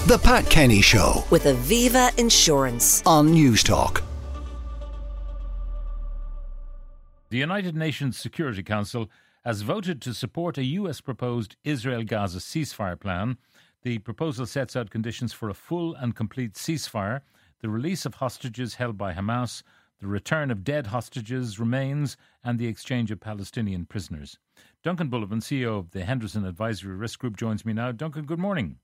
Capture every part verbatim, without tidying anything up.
The Pat Kenny Show with Aviva Insurance on Newstalk. The United Nations Security Council has voted to support a U S proposed Israel-Gaza ceasefire plan. The proposal sets out conditions for a full and complete ceasefire, the release of hostages held by Hamas, the return of dead hostages, remains, and the exchange of Palestinian prisoners. Duncan Bullivant, C E O of the Henderson Advisory Risk Group, joins me now. Duncan, good morning.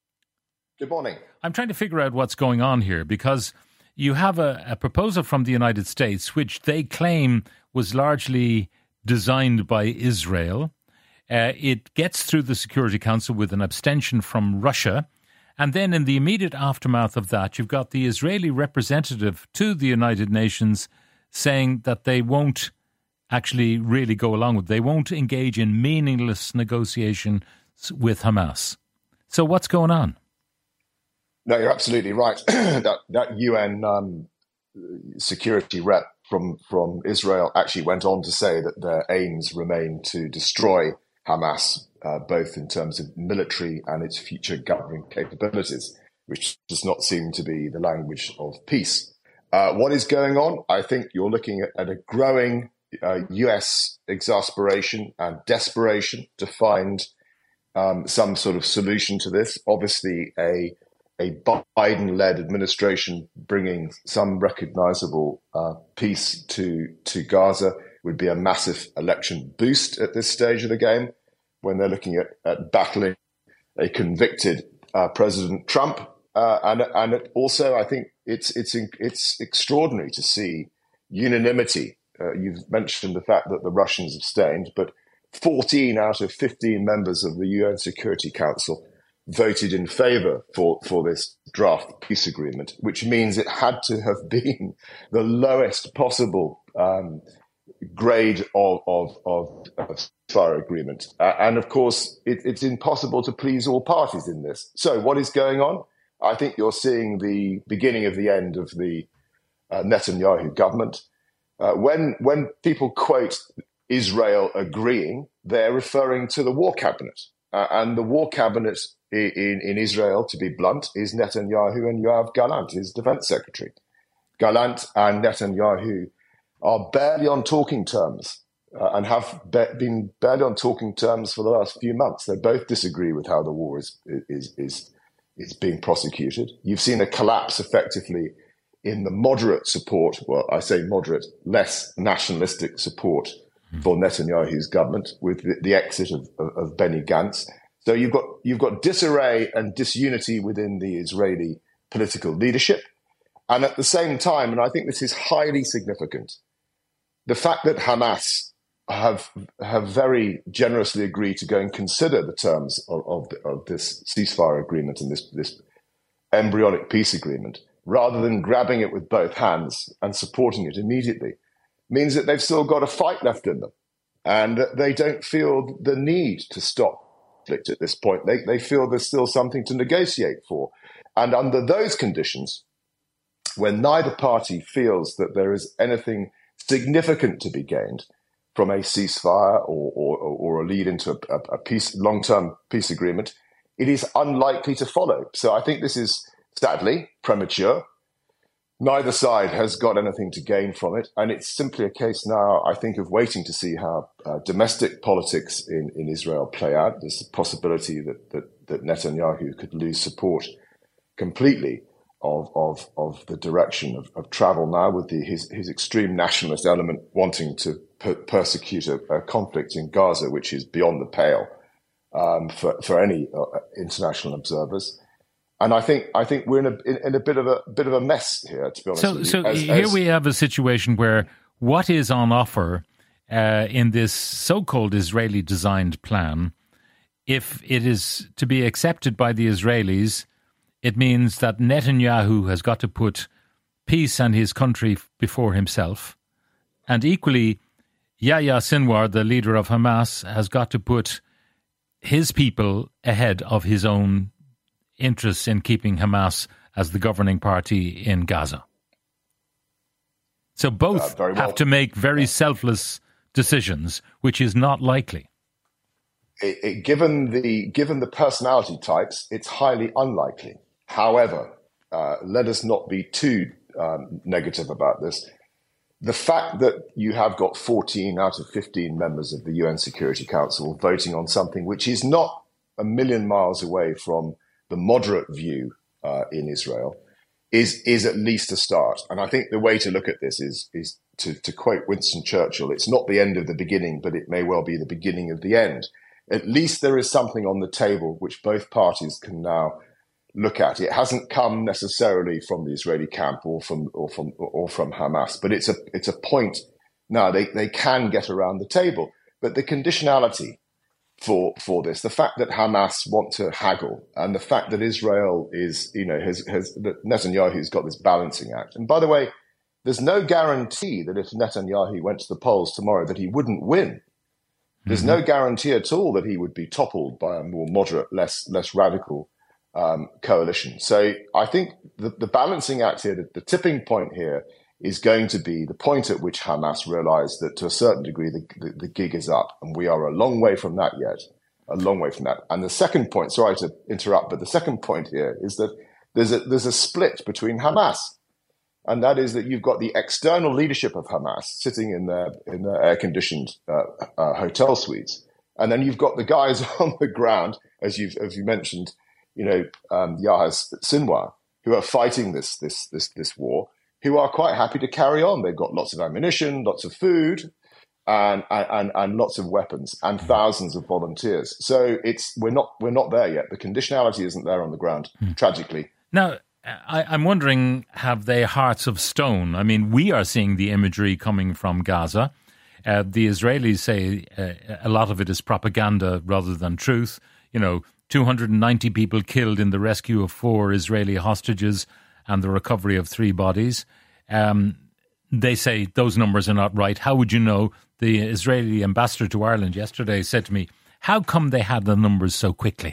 Good morning. I'm trying to figure out what's going on here because you have a, a proposal from the United States which they claim was largely designed by Israel. Uh, it gets through the Security Council with an abstention from Russia. And then in the immediate aftermath of that, you've got the Israeli representative to the United Nations saying that they won't actually really go along with it. They won't engage in meaningless negotiations with Hamas. So what's going on? No, you're absolutely right. that that U N um, security rep from, from Israel actually went on to say that their aims remain to destroy Hamas, uh, both in terms of military and its future governing capabilities, which does not seem to be the language of peace. Uh, what is going on? I think you're looking at, at a growing uh, U S exasperation and desperation to find um, some sort of solution to this. Obviously, a a Biden-led administration bringing some recognizable uh, peace to, to Gaza would be a massive election boost at this stage of the game when they're looking at, at battling a convicted uh, President Trump. Uh, and and it also, I think it's it's it's extraordinary to see unanimity. Uh, you've mentioned the fact that the Russians abstained, but fourteen out of fifteen members of the U N Security Council voted in favor for, for this draft peace agreement, which means it had to have been the lowest possible um, grade of, of, of, of ceasefire agreement. Uh, and of course, it, it's impossible to please all parties in this. So what is going on? I think you're seeing the beginning of the end of the uh, Netanyahu government. Uh, when, when people quote Israel agreeing, they're referring to the war cabinet. Uh, and the war cabinet in, in Israel, to be blunt, is Netanyahu and Yoav Gallant, his defense secretary. Gallant and Netanyahu are barely on talking terms uh, and have be- been barely on talking terms for the last few months. They both disagree with how the war is, is, is, is being prosecuted. You've seen a collapse effectively in the moderate support, well, I say moderate, less nationalistic support for Netanyahu's government with the, the exit of, of, of Benny Gantz. So you've got you've got disarray and disunity within the Israeli political leadership. And at the same time, and I think this is highly significant, the fact that Hamas have have very generously agreed to go and consider the terms of, of, of this ceasefire agreement and this, this embryonic peace agreement, rather than grabbing it with both hands and supporting it immediately, means that they've still got a fight left in them and that they don't feel the need to stop conflict at this point. They, they feel there's still something to negotiate for. And under those conditions, when neither party feels that there is anything significant to be gained from a ceasefire or, or, or a lead into a, a, a peace, long-term peace agreement, it is unlikely to follow. So I think this is, sadly, premature. Neither side has got anything to gain from it. And it's simply a case now, I think, of waiting to see how uh, domestic politics in, in Israel play out. There's a possibility that, that, that Netanyahu could lose support completely of of, of the direction of, of travel now, with the, his, his extreme nationalist element wanting to per- persecute a, a conflict in Gaza, which is beyond the pale um, for, for any uh, international observers. And I think I think we're in a in, in a bit of a bit of a mess here, to be honest. So, with you. so as, here as, we have a situation where what is on offer uh, in this so-called Israeli-designed plan, if it is to be accepted by the Israelis, it means that Netanyahu has got to put peace and his country before himself, and equally, Yahya Sinwar, the leader of Hamas, has got to put his people ahead of his own interests in keeping Hamas as the governing party in Gaza. So both uh, well. have to make very selfless decisions, which is not likely. It, it, given the given the personality types, it's highly unlikely. However, uh, let us not be too um, negative about this. The fact that you have got fourteen out of fifteen members of the U N Security Council voting on something which is not a million miles away from the moderate view uh, in Israel is is at least a start. And I think the way to look at this is is to, to quote Winston Churchill, it's not the end of the beginning, but it may well be the beginning of the end. At least there is something on the table which both parties can now look at. It hasn't come necessarily from the Israeli camp or from or from or from Hamas, but it's a it's a point now they, they can get around the table. But the conditionality for for this, the fact that Hamas want to haggle, and the fact that Israel is, you know, has has that Netanyahu's got this balancing act. And by the way, there's no guarantee that if Netanyahu went to the polls tomorrow that he wouldn't win. There's mm-hmm. no guarantee at all that he would be toppled by a more moderate, less less radical Um, coalition. So I think the, the balancing act here, the, the tipping point here is going to be the point at which Hamas realize that to a certain degree the, the, the gig is up. And we are a long way from that yet, a long way from that. And the second point, sorry to interrupt, but the second point here is that there's a, there's a split between Hamas. And that is that you've got the external leadership of Hamas sitting in their, in their air-conditioned uh, uh, hotel suites. And then you've got the guys on the ground, as you've, as you mentioned, you know, um, Yahya Sinwar, who are fighting this this this this war, who are quite happy to carry on. They've got lots of ammunition, lots of food, and and and lots of weapons, and thousands of volunteers. So it's we're not we're not there yet. The conditionality isn't there on the ground, hmm. tragically. Now, I, I'm wondering, have they hearts of stone? I mean, we are seeing the imagery coming from Gaza. Uh, the Israelis say uh, a lot of it is propaganda rather than truth. You know, two hundred ninety people killed in the rescue of four Israeli hostages and the recovery of three bodies. Um, they say those numbers are not right. How would you know? The Israeli ambassador to Ireland yesterday said to me, how come they had the numbers so quickly?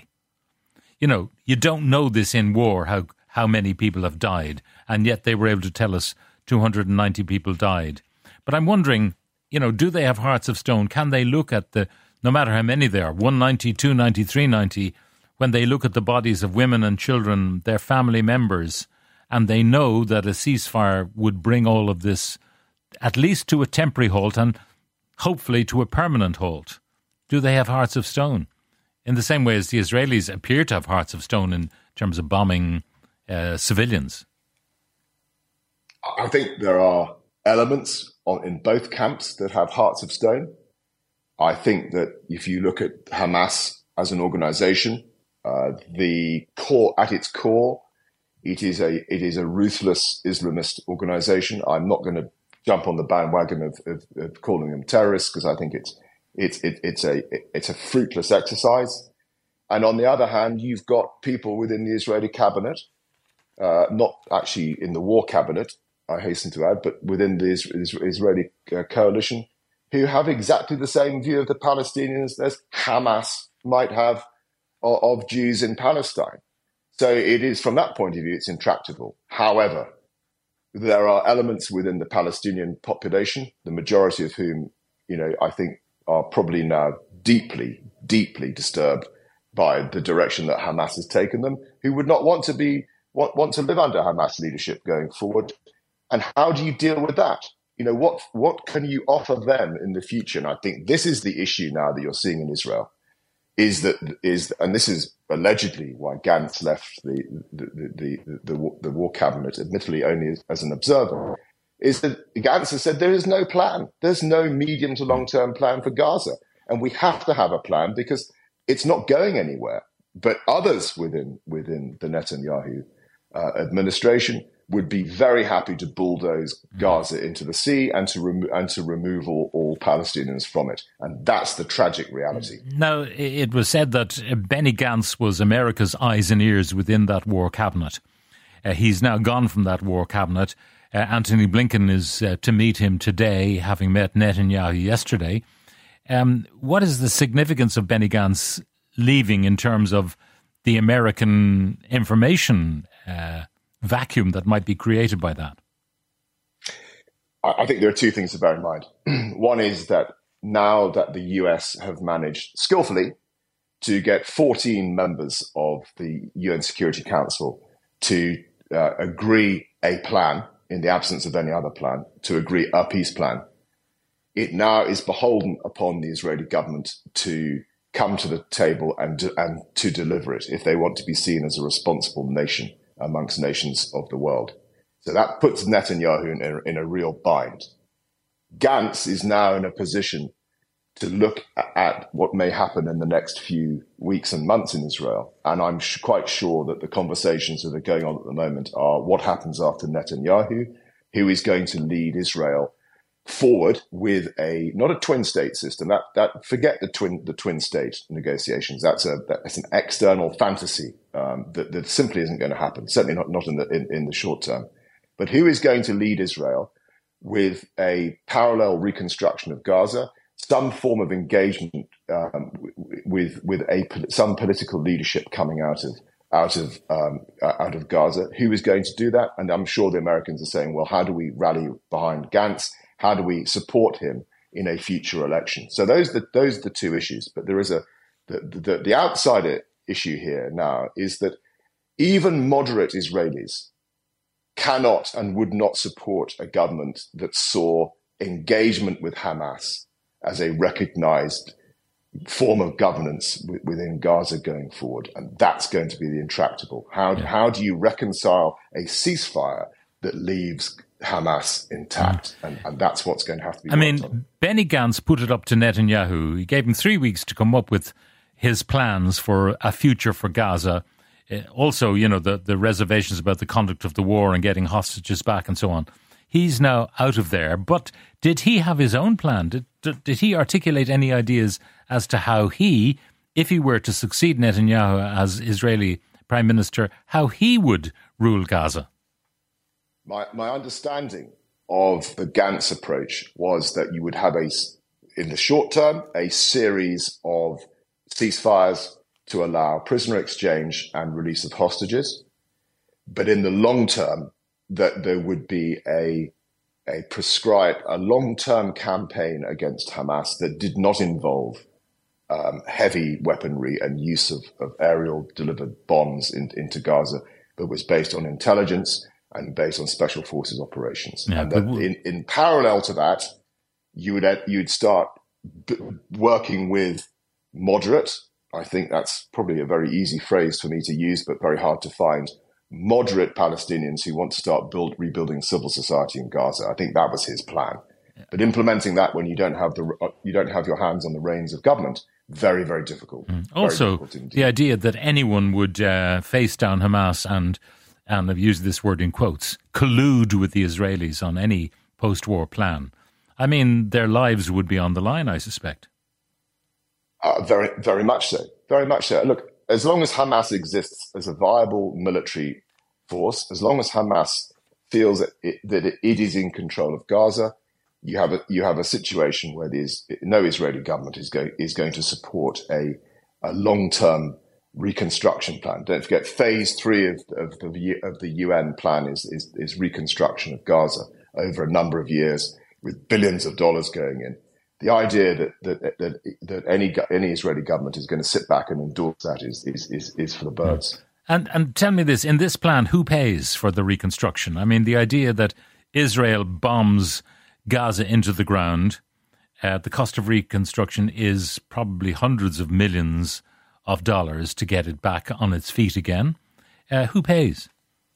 You know, you don't know this in war, how, how many people have died, and yet they were able to tell us two hundred ninety people died. But I'm wondering, you know, do they have hearts of stone? Can they look at the, no matter how many there are, one ninety, two ninety, three ninety, when they look at the bodies of women and children, their family members, and they know that a ceasefire would bring all of this at least to a temporary halt and hopefully to a permanent halt? Do they have hearts of stone? In the same way as the Israelis appear to have hearts of stone in terms of bombing uh, civilians. I think there are elements on, in both camps that have hearts of stone. I think that if you look at Hamas as an organization, Uh, the core, at its core, it is a it is a ruthless Islamist organization. I'm not going to jump on the bandwagon of, of, of calling them terrorists because I think it's it's it, it's a it's a fruitless exercise. And on the other hand, you've got people within the Israeli cabinet, uh, not actually in the war cabinet, I hasten to add, but within the Israeli uh, coalition, who have exactly the same view of the Palestinians as Hamas might have of Jews in Palestine. So it is, from that point of view, it's intractable. However, there are elements within the Palestinian population, the majority of whom, you know, I think are probably now deeply, deeply disturbed by the direction that Hamas has taken them, who would not want to be, want, want to live under Hamas leadership going forward. And how do you deal with that? You know, what, what can you offer them in the future? And I think this is the issue now that you're seeing in Israel. Is that is and this is allegedly why Gantz left the the the the, the, the war cabinet, admittedly only as, as an observer, is that Gantz has said there is no plan. There's no medium to long term plan for Gaza, and we have to have a plan because it's not going anywhere. But others within within the Netanyahu uh, administration would be very happy to bulldoze Gaza into the sea and to remo- and to remove all, all Palestinians from it. And that's the tragic reality. Now, it was said that Benny Gantz was America's eyes and ears within that war cabinet. Uh, he's now gone from that war cabinet. Uh, Antony Blinken is uh, to meet him today, having met Netanyahu yesterday. Um, what is the significance of Benny Gantz leaving in terms of the American information uh vacuum that might be created by that? I think there are two things to bear in mind. One is that now that the U S have managed skillfully to get fourteen members of the U N Security Council to uh, agree a plan in the absence of any other plan, to agree a peace plan. It now is beholden upon the Israeli government to come to the table and and to deliver it if they want to be seen as a responsible nation amongst nations of the world. So that puts Netanyahu in a, in a real bind. Gantz is now in a position to look at what may happen in the next few weeks and months in Israel. And I'm sh- quite sure that the conversations that are going on at the moment are what happens after Netanyahu, who is going to lead Israel forward with a, not a twin state system. That, that, forget the twin, the twin state negotiations. That's a, that's an external fantasy, um, that, that simply isn't going to happen. Certainly not, not in the, in, in the short term. But who is going to lead Israel with a parallel reconstruction of Gaza, some form of engagement um, with with a some political leadership coming out of out of um, out of Gaza? Who is going to do that? And I'm sure the Americans are saying, well, how do we rally behind Gantz? How do we support him in a future election? So those are the, those are the two issues. But there is a the, the the outsider issue here now is that even moderate Israelis cannot and would not support a government that saw engagement with Hamas as a recognized form of governance within Gaza going forward. And that's going to be the intractable. How, yeah. how do you reconcile a ceasefire that leaves Hamas intact? Mm. And, and that's what's going to have to be I mean, on. Benny Gantz put it up to Netanyahu. He gave him three weeks to come up with his plans for a future for Gaza. Uh, also, you know, the, the reservations about the conduct of the war and getting hostages back and so on. He's now out of there. But did he have his own plan? Did, did, did he articulate any ideas as to how he, if he were to succeed Netanyahu as Israeli Prime Minister, how he would rule Gaza? My, my understanding of the Gantz approach was that you would have, a, in the short term, a series of ceasefires to allow prisoner exchange and release of hostages. But in the long term, that there would be a a prescribed, a long-term campaign against Hamas that did not involve um, heavy weaponry and use of, of aerial delivered bombs in, into Gaza, but was based on intelligence and based on special forces operations. Yeah, and that in, in parallel to that, you would you'd start b- working with moderate, I think that's probably a very easy phrase for me to use, but very hard to find, moderate Palestinians who want to start build, rebuilding civil society in Gaza. I think that was his plan. Yeah. But implementing that when you don't have the you don't have your hands on the reins of government, very, very difficult. Mm. Very also, difficult the idea that anyone would uh, face down Hamas and, and I've used this word in quotes, collude with the Israelis on any post-war plan. I mean, their lives would be on the line, I suspect. Uh, very, very much so. Very much so. Look, as long as Hamas exists as a viable military force, as long as Hamas feels that it, that it is in control of Gaza, you have a you have a situation where there's no Israeli government is going is going to support a a long term reconstruction plan. Don't forget, phase three of, of the of the U N plan is, is is reconstruction of Gaza over a number of years with billions of dollars going in. The idea that that that, that any any Israeli government is going to sit back and endorse that is is is, is for the birds. And and tell me this: in this plan, who pays for the reconstruction? I mean, the idea that Israel bombs Gaza into the ground, uh, the cost of reconstruction is probably hundreds of millions of dollars to get it back on its feet again. Uh, who pays?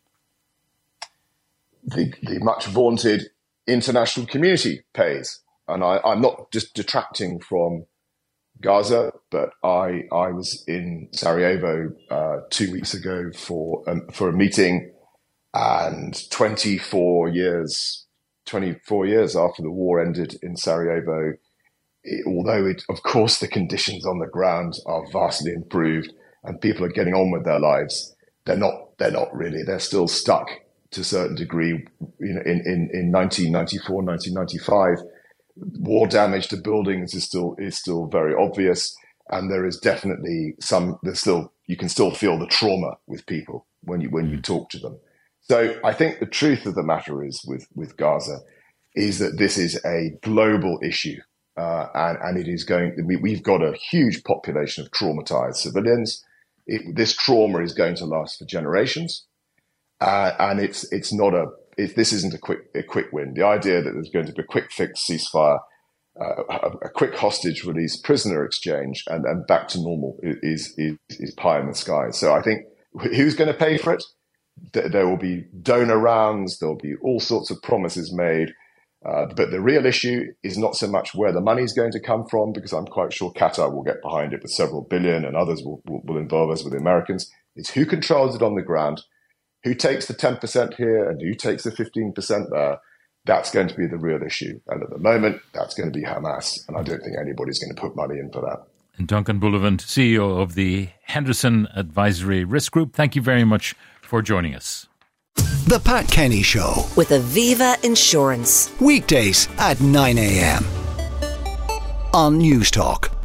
The the much vaunted international community pays. And I, I'm not just detracting from Gaza, but I I was in Sarajevo uh, two weeks ago for um, for a meeting, and twenty-four years twenty-four years after the war ended in Sarajevo, it, although it, of course the conditions on the ground are vastly improved and people are getting on with their lives, they're not they're not really. They're still stuck to a certain degree. You know, in in, in nineteen ninety-four, nineteen ninety-five. War damage to buildings is still is still very obvious, and there is definitely some. There's still you can still feel the trauma with people when you when you talk to them. So I think the truth of the matter is with with Gaza is that this is a global issue, uh, and and it is going. We, we've got a huge population of traumatized civilians. It, this trauma is going to last for generations, uh, and it's it's not a it, this isn't a quick a quick win. The idea that there's going to be a quick fix ceasefire, uh, a, a quick hostage release, prisoner exchange, and, and back to normal is, is is pie in the sky. So I think who's going to pay for it? There will be donor rounds. There'll be all sorts of promises made. Uh, but the real issue is not so much where the money is going to come from, because I'm quite sure Qatar will get behind it with several billion, and others will, will, will involve us with the Americans. It's who controls it on the ground, who takes the ten percent here and who takes the fifteen percent there. That's going to be the real issue. And at the moment, that's going to be Hamas. And I don't think anybody's going to put money in for that. And Duncan Bullivant, C E O of the Henderson Advisory Risk Group, thank you very much for joining us. The Pat Kenny Show. With Aviva Insurance. Weekdays at nine a.m. on News Talk.